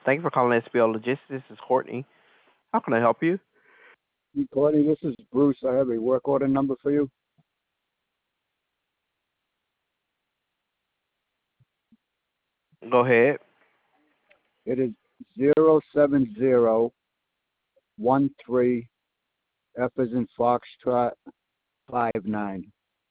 Thank you for calling SPL Logistics. This is Courtney. How can I help you? Courtney, this is Bruce. I have a work order number for you. Go ahead. It is 07013 F as in Foxtrot 59.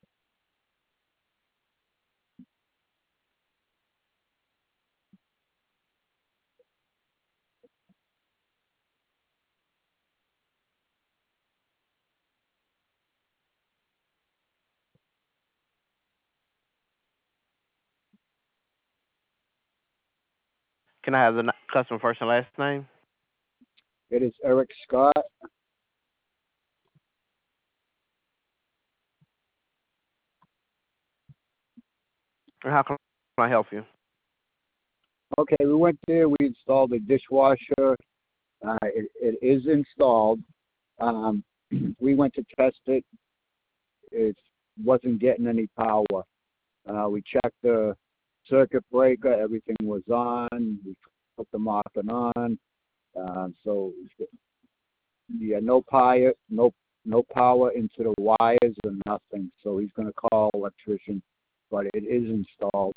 Can I have the customer first and last name? It is Eric Scott. And how can I help you? Okay, we went there. We installed a dishwasher. It is installed. We went to test it. It wasn't getting any power. We checked the circuit breaker. Everything was on. We put the mopping on. So yeah, no power into the wires or nothing. So he's going to call electrician, but it is installed.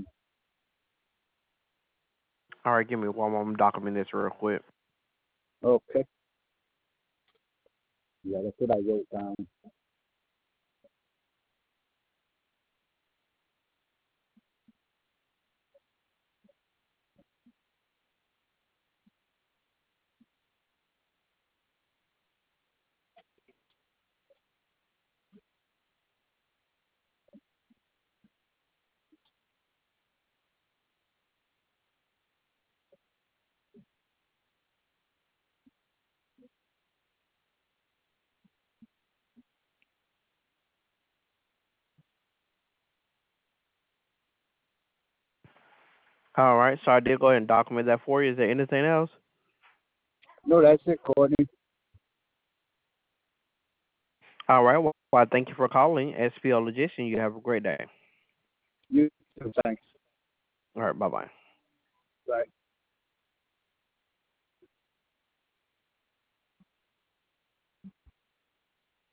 All right, give me one moment. Document this real quick. Okay. Yeah, that's what I wrote down. All right, so I did go ahead and document that for you. Is there anything else? No, that's it, Courtney. All right, well, I thank you for calling SPL Logistics. You have a great day. You too. Thanks. All right, bye-bye.